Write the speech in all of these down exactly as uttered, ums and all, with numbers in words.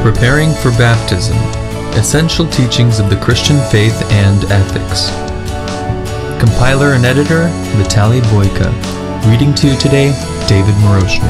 Preparing for Baptism, Essential Teachings of the Christian Faith and Ethics. Compiler and editor, Vitaly Boyka. Reading to you today, David Moroshny.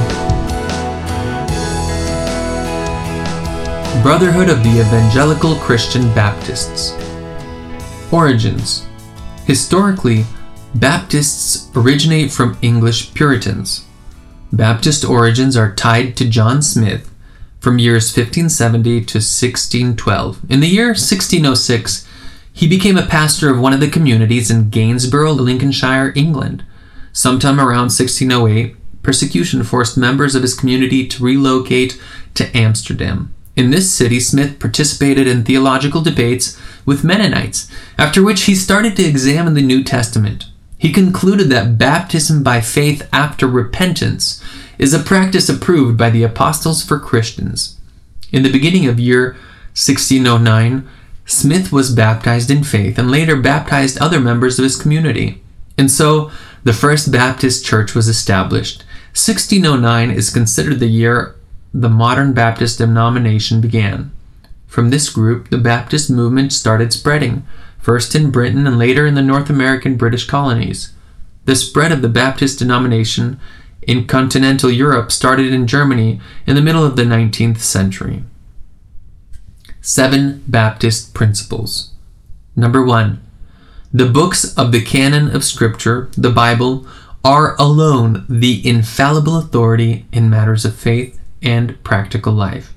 Brotherhood of the Evangelical Christian Baptists. Origins. Historically, Baptists originate from English Puritans. Baptist origins are tied to John Smith from years fifteen seventy to sixteen twelve. In the year sixteen oh six, he became a pastor of one of the communities in Gainsborough, Lincolnshire, England. Sometime around sixteen oh eight, persecution forced members of his community to relocate to Amsterdam. In this city, Smith participated in theological debates with Mennonites, after which he started to examine the New Testament. He concluded that baptism by faith after repentance is a practice approved by the Apostles for Christians. In the beginning of year sixteen oh nine, Smith was baptized in faith and later baptized other members of his community. And so, the First Baptist Church was established. sixteen oh nine is considered the year the modern Baptist denomination began. From this group, the Baptist movement started spreading, first in Britain and later in the North American British colonies. The spread of the Baptist denomination in continental Europe started in Germany in the middle of the nineteenth century. Seven Baptist Principles. Number one. The books of the canon of Scripture, the Bible, are alone the infallible authority in matters of faith and practical life.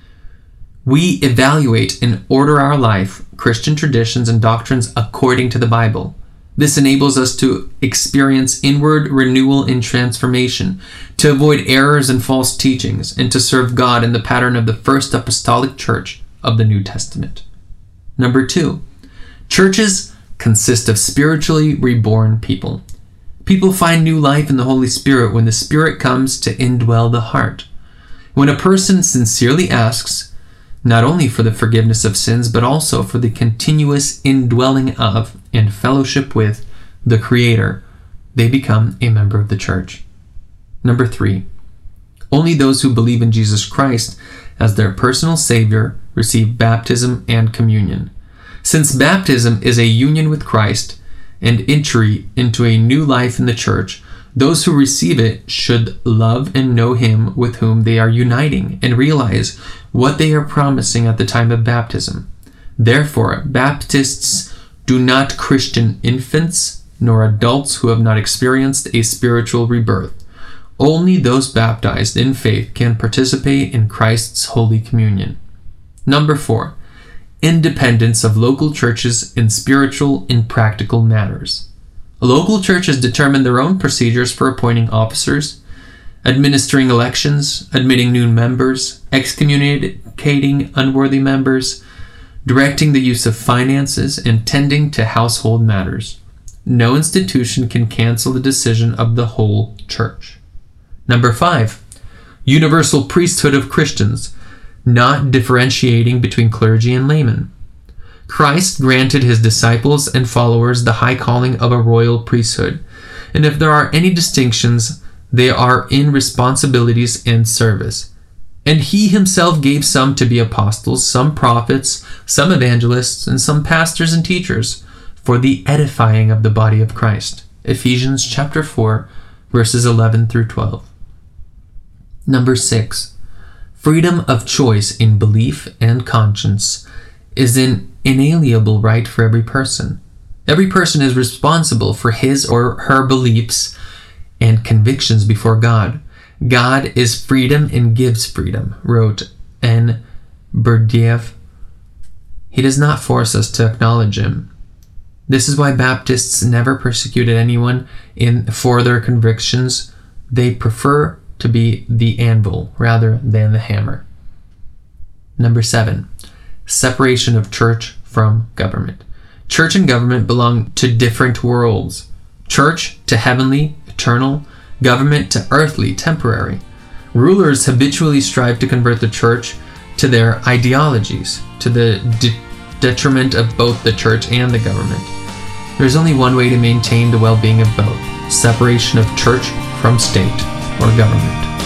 We evaluate and order our life, Christian traditions, and doctrines according to the Bible. This enables us to experience inward renewal and transformation, to avoid errors and false teachings, and to serve God in the pattern of the First Apostolic Church of the New Testament. Number two, churches consist of spiritually reborn people. People find new life in the Holy Spirit when the Spirit comes to indwell the heart. When a person sincerely asks, not only for the forgiveness of sins, but also for the continuous indwelling of and fellowship with the Creator, they become a member of the church. Number three, only those who believe in Jesus Christ as their personal Savior receive baptism and communion. Since baptism is a union with Christ and entry into a new life in the church, those who receive it should love and know Him with whom they are uniting and realize what they are promising at the time of baptism. Therefore, Baptists do not Christian infants nor adults who have not experienced a spiritual rebirth. Only those baptized in faith can participate in Christ's Holy Communion. Number four, independence of local churches in spiritual and practical matters. Local churches determine their own procedures for appointing officers, administering elections, admitting new members, excommunicating unworthy members, directing the use of finances, and tending to household matters. No institution can cancel the decision of the whole church. Number five, universal priesthood of Christians, not differentiating between clergy and laymen. Christ granted his disciples and followers the high calling of a royal priesthood, and if there are any distinctions, they are in responsibilities and service. And he himself gave some to be apostles, some prophets, some evangelists, and some pastors and teachers for the edifying of the body of Christ. Ephesians chapter four, verses eleven through twelve. Number six, freedom of choice in belief and conscience is an inalienable right for every person. Every person is responsible for his or her beliefs and convictions before God. God is freedom and gives freedom, wrote N. Berdyaev. He does not force us to acknowledge him. This is why Baptists never persecuted anyone in for their convictions. They prefer to be the anvil rather than the hammer. Number seven, separation of church from government. Church and government belong to different worlds. Church to heavenly, eternal, government to earthly, temporary. Rulers habitually strive to convert the church to their ideologies, to the de- detriment of both the church and the government. There is only one way to maintain the well-being of both: separation of church from state or government.